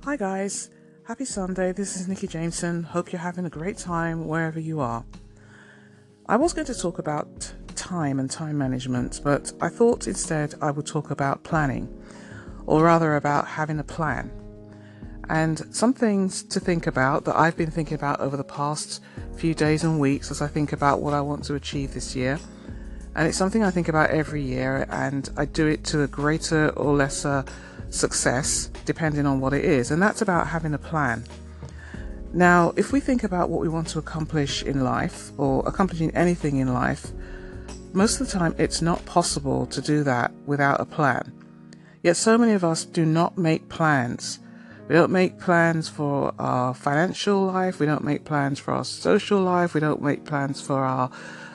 Hi guys, happy Sunday. This is Nikki Jameson. Hope you're having a great time wherever you are. I was going to talk about time and time management, but I thought instead I would talk about planning, or rather about having a plan. And some things to think about that I've been thinking about over the past few days and weeks as I think about what I want to achieve this year. And it's something I think about every year, and I do it to a greater or lesser success depending on what it is, and that's about having a plan. Now, if we think about what we want to accomplish in life or accomplishing anything in life, most of the time it's not possible to do that without a plan. Yet so many of us do not make plans. We don't make plans for our financial life, we don't make plans for our social life, we don't make plans for our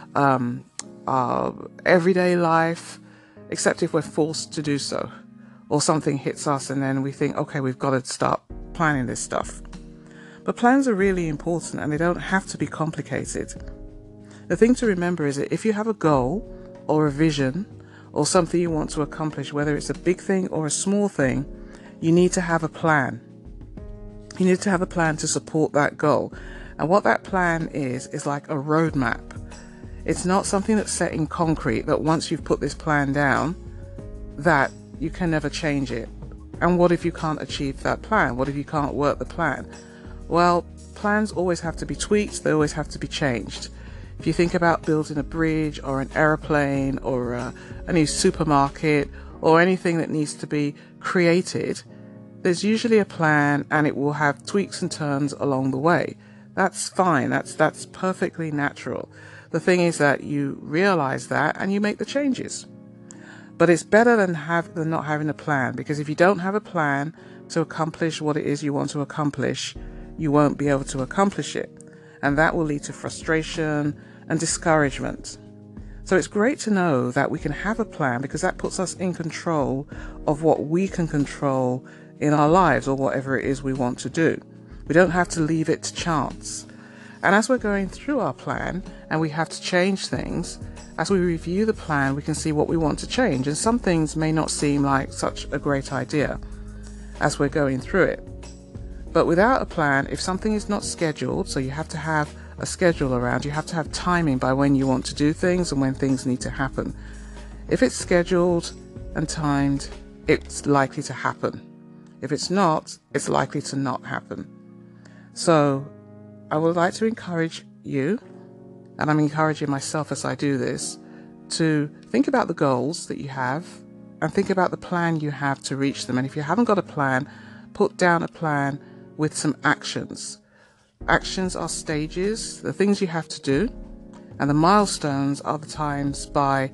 everyday life, except if we're forced to do so, or something hits us and then we think, okay, we've got to start planning this stuff. But plans are really important, and they don't have to be complicated. The thing to remember is that if you have a goal or a vision or something you want to accomplish, whether it's a big thing or a small thing, you need to have a plan. You need to have a plan to support that goal. And what that plan is like a roadmap. It's not something that's set in concrete, that once you've put this plan down, that you can never change it. And what if you can't achieve that plan? What if you can't work the plan? Well, plans always have to be tweaked, they always have to be changed. If you think about building a bridge or an aeroplane or a new supermarket or anything that needs to be created, there's usually a plan, and it will have tweaks and turns along the way. That's fine, that's perfectly natural. The thing is that you realize that and you make the changes. But it's better than not having a plan, because if you don't have a plan to accomplish what it is you want to accomplish, you won't be able to accomplish it. And that will lead to frustration and discouragement. So it's great to know that we can have a plan, because that puts us in control of what we can control in our lives, or whatever it is we want to do. We don't have to leave it to chance. And as we're going through our plan and we have to change things, as we review the plan, we can see what we want to change. And some things may not seem like such a great idea as we're going through it. But without a plan, if something is not scheduled, so you have to have a schedule around, you have to have timing by when you want to do things and when things need to happen. If it's scheduled and timed, it's likely to happen. If it's not, it's likely to not happen. So I would like to encourage you, and I'm encouraging myself as I do this, to think about the goals that you have and think about the plan you have to reach them. And if you haven't got a plan, put down a plan with some actions. Actions are stages, the things you have to do, and the milestones are the times by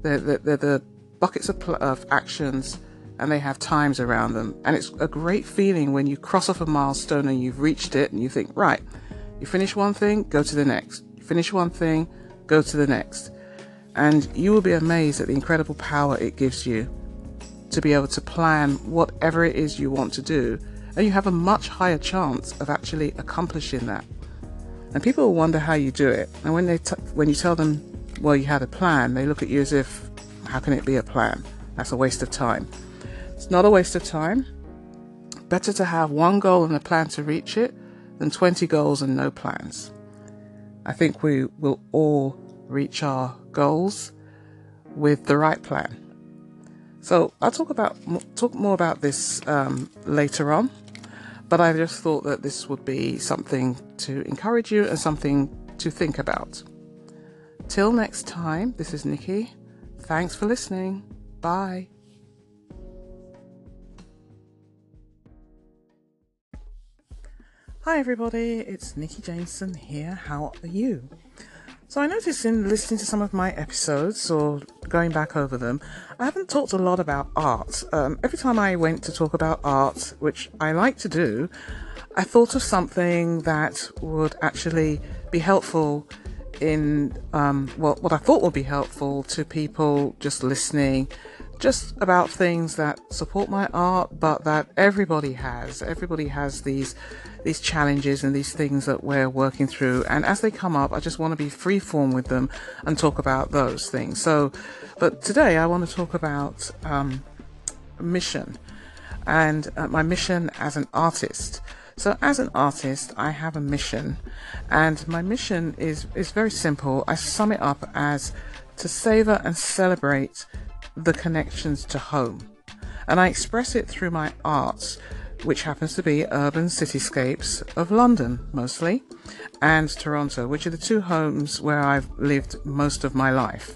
the buckets of actions, and they have times around them. And it's a great feeling when you cross off a milestone and you've reached it and you think, right, you finish one thing, go to the next. You finish one thing, go to the next. And you will be amazed at the incredible power it gives you to be able to plan whatever it is you want to do. And you have a much higher chance of actually accomplishing that. And people will wonder how you do it. And when you tell them, well, you had a plan, they look at you as if, how can it be a plan? That's a waste of time. It's not a waste of time. Better to have one goal and a plan to reach it than 20 goals and no plans. I think we will all reach our goals with the right plan. So I'll talk more about this later on, but I just thought that this would be something to encourage you and something to think about. Till next time, this is Nikki. Thanks for listening. Bye. Hi everybody, it's Nikki Jameson here. How are you? So I noticed in listening to some of my episodes or going back over them, I haven't talked a lot about art. Every time I went to talk about art, which I like to do, I thought of something that would actually be helpful in what I thought would be helpful to people just listening, just about things that support my art, but that everybody has. Everybody has these challenges and these things that we're working through, and as they come up, I just want to be free form with them and talk about those things. But today I want to talk about mission. and my mission as an artist. So as an artist, I have a mission, and my mission is very simple. I sum it up as to savor and celebrate the connections to home. And I express it through my art, which happens to be urban cityscapes of London mostly, and Toronto, which are the two homes where I've lived most of my life.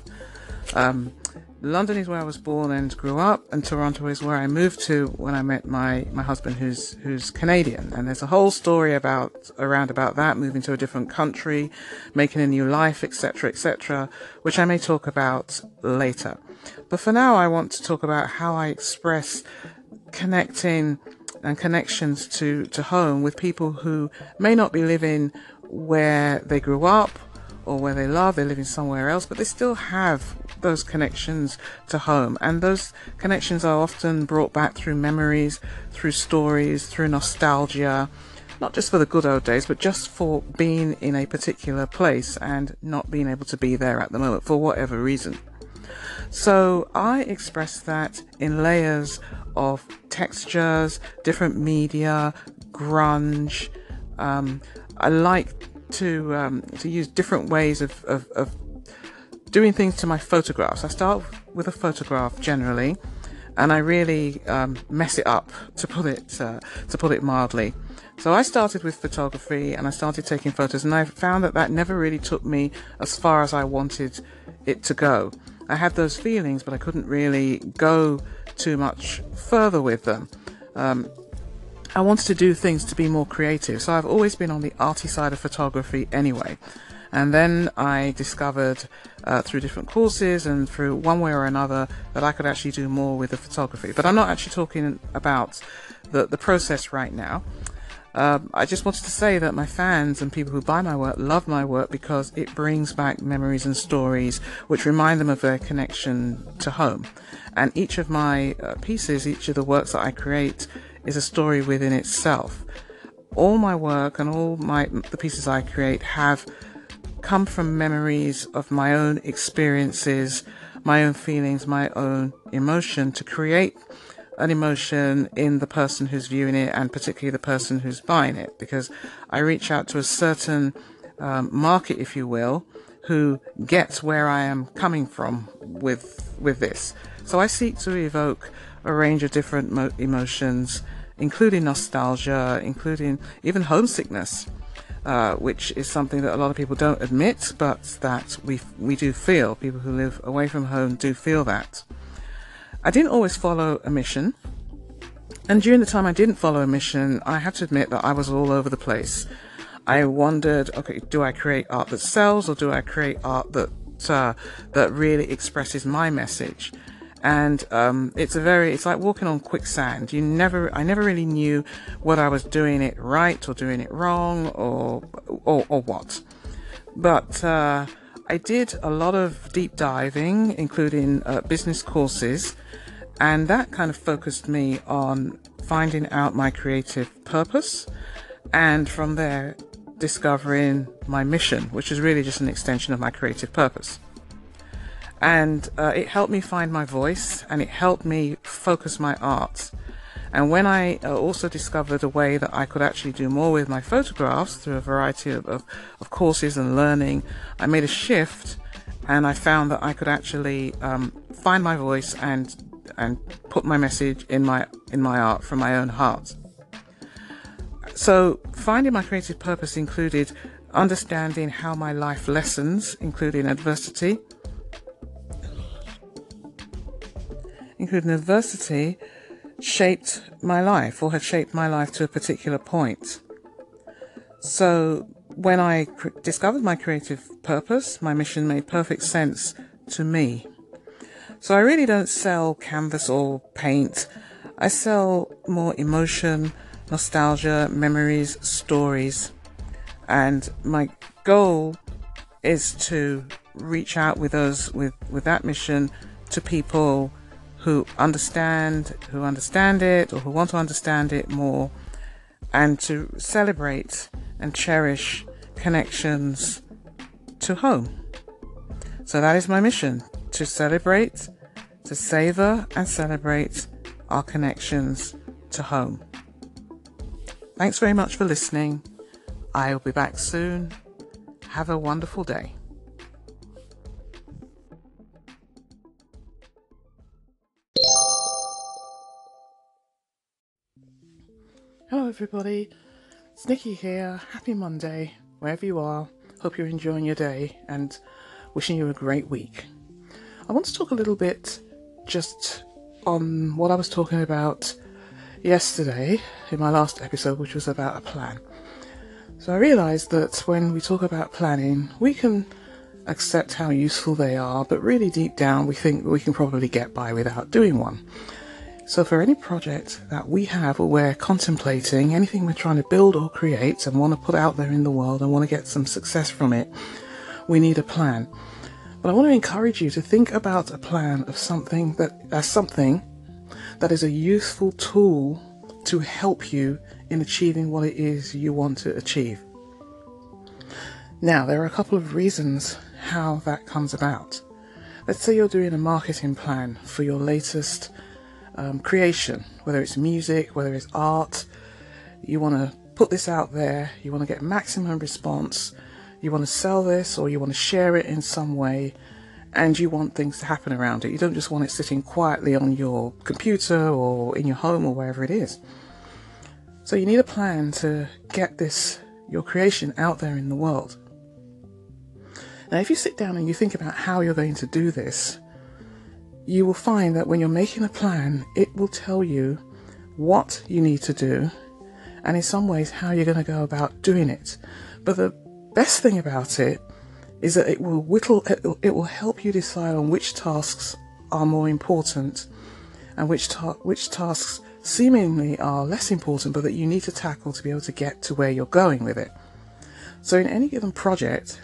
London is where I was born and grew up, and Toronto is where I moved to when I met my husband, who's Canadian. And there's a whole story around about that, moving to a different country, making a new life, etc., which I may talk about later. But for now, I want to talk about how I express connecting and connections to home with people who may not be living where they grew up or where they love. They're living somewhere else, but they still have those connections to home. And those connections are often brought back through memories, through stories, through nostalgia, not just for the good old days, but just for being in a particular place and not being able to be there at the moment for whatever reason. So I express that in layers of textures, different media, grunge. I like to use different ways of doing things to my photographs. I start with a photograph generally, and I really mess it up, to put it mildly. So I started with photography, and I started taking photos, and I found that never really took me as far as I wanted it to go. I had those feelings, but I couldn't really go too much further with them. I wanted to do things to be more creative, so I've always been on the arty side of photography anyway. And then I discovered through different courses and through one way or another that I could actually do more with the photography. But I'm not actually talking about the process right now. I just wanted to say that my fans and people who buy my work love my work because it brings back memories and stories which remind them of their connection to home. And each of my pieces, each of the works that I create is a story within itself. All my work and all the pieces I create have come from memories of my own experiences, my own feelings, my own emotion, to create an emotion in the person who's viewing it, and particularly the person who's buying it, because I reach out to a certain market, if you will, who gets where I am coming from with this. So I seek to evoke a range of different emotions, including nostalgia, including even homesickness, which is something that a lot of people don't admit, but that we do feel. People who live away from home do feel that. I didn't always follow a mission, and during the time I didn't follow a mission, I have to admit that I was all over the place. I wondered, okay, do I create art that sells, or do I create art that really expresses my message? And it's like walking on quicksand. I never really knew whether I was doing it right or doing it wrong or what. But I did a lot of deep diving, including business courses, and that kind of focused me on finding out my creative purpose, and from there discovering my mission, which is really just an extension of my creative purpose. And it helped me find my voice, and it helped me focus my art. And when I also discovered a way that I could actually do more with my photographs through a variety of courses and learning, I made a shift, and I found that I could actually find my voice and put my message in my art from my own heart. So finding my creative purpose included understanding how my life lessons, including adversity, shaped my life, or had shaped my life to a particular point. So when I discovered my creative purpose, my mission made perfect sense to me. So I really don't sell canvas or paint. I sell more emotion, nostalgia, memories, stories. And my goal is to reach out with that mission to people who understand it, or who want to understand it more, and to celebrate and cherish connections to home. So that is my mission, to celebrate, to savor and celebrate our connections to home. Thanks very much for listening. I'll be back soon. Have a wonderful day. Hello everybody, it's Nikki here. Happy Monday, wherever you are. Hope you're enjoying your day and wishing you a great week. I want to talk a little bit just on what I was talking about yesterday in my last episode, which was about a plan. So I realised that when we talk about planning, we can accept how useful they are, but really deep down we think we can probably get by without doing one. So for any project that we have or we're contemplating, anything we're trying to build or create and want to put out there in the world and want to get some success from it, we need a plan. But I want to encourage you to think about a plan of something that is a useful tool to help you in achieving what it is you want to achieve. Now, there are a couple of reasons how that comes about. Let's say you're doing a marketing plan for your latest creation, whether it's music, whether it's art. You want to put this out there, you want to get maximum response, you want to sell this or you want to share it in some way, and you want things to happen around it. You don't just want it sitting quietly on your computer or in your home or wherever it is. So you need a plan to get your creation out there in the world. Now if you sit down and you think about how you're going to do this, you will find that when you're making a plan, it will tell you what you need to do and in some ways how you're going to go about doing it. But the best thing about it is that it will help you decide on which tasks are more important and which tasks seemingly are less important but that you need to tackle to be able to get to where you're going with it. So in any given project,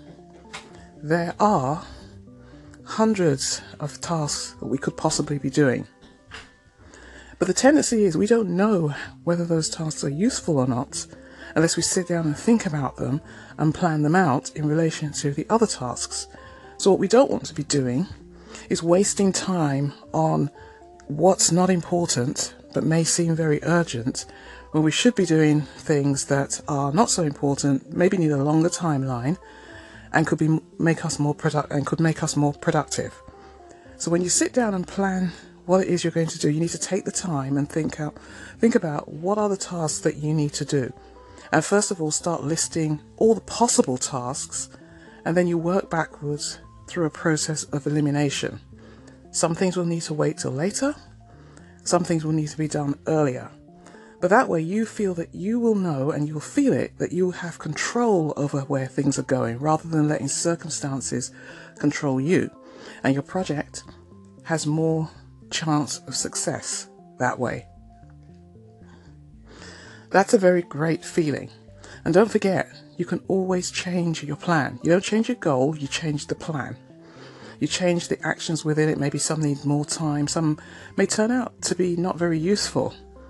there are hundreds of tasks that we could possibly be doing. But the tendency is we don't know whether those tasks are useful or not unless we sit down and think about them and plan them out in relation to the other tasks. So what we don't want to be doing is wasting time on what's not important but may seem very urgent when we should be doing things that are not so important, maybe need a longer timeline, and could make us more productive. So when you sit down and plan what it is you're going to do, you need to take the time and think about what are the tasks that you need to do. And first of all, start listing all the possible tasks, and then you work backwards through a process of elimination. Some things will need to wait till later, some things will need to be done earlier. But that way you feel that you will know and you'll feel it, that you have control over where things are going rather than letting circumstances control you. And your project has more chance of success that way. That's a very great feeling. And don't forget, you can always change your plan. You don't change your goal, you change the plan. You change the actions within it. Maybe some need more time, some may turn out to be not very useful.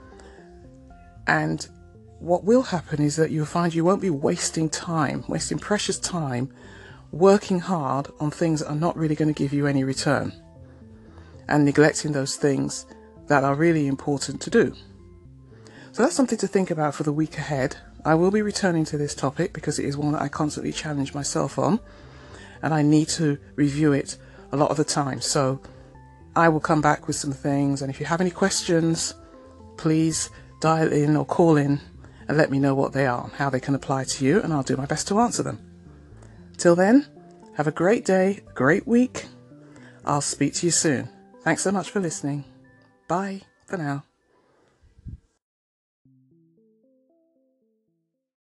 And what will happen is that you'll find you won't be wasting precious time, working hard on things that are not really going to give you any return, and neglecting those things that are really important to do. So that's something to think about for the week ahead. I will be returning to this topic because it is one that I constantly challenge myself on, and I need to review it a lot of the time. So I will come back with some things, and if you have any questions, please dial in or call in and let me know what they are, how they can apply to you, and I'll do my best to answer them. Till then, have a great day, a great week. I'll speak to you soon. Thanks so much for listening. Bye for now.